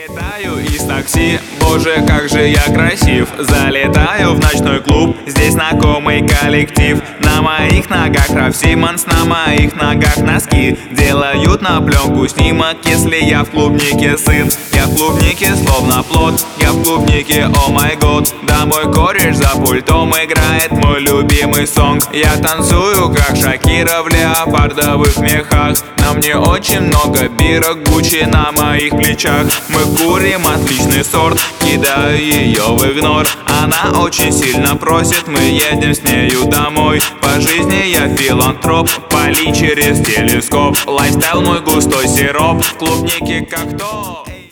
Вылетаю из такси, боже, как же я красив. Залетаю в ночной клуб, здесь знакомый коллектив. На моих ногах Раф Симонс, на моих ногах носки. Делают на пленку снимок, если я в клубнике сын. Я в клубнике словно плод, я в клубнике, о май год. Да мой кореш за пультом играет мой любимый сонг. Я танцую, как Шакира в леопардовых мехах. На мне очень много бирок, Гуччи на моих плечах. Мы курим отличный сорт, кидаю ее в игнор. Она очень сильно просит, мы едем с нею домой. По жизни я филантроп, пали через телескоп. Лайфстайл мой густой сироп, клубники как топ.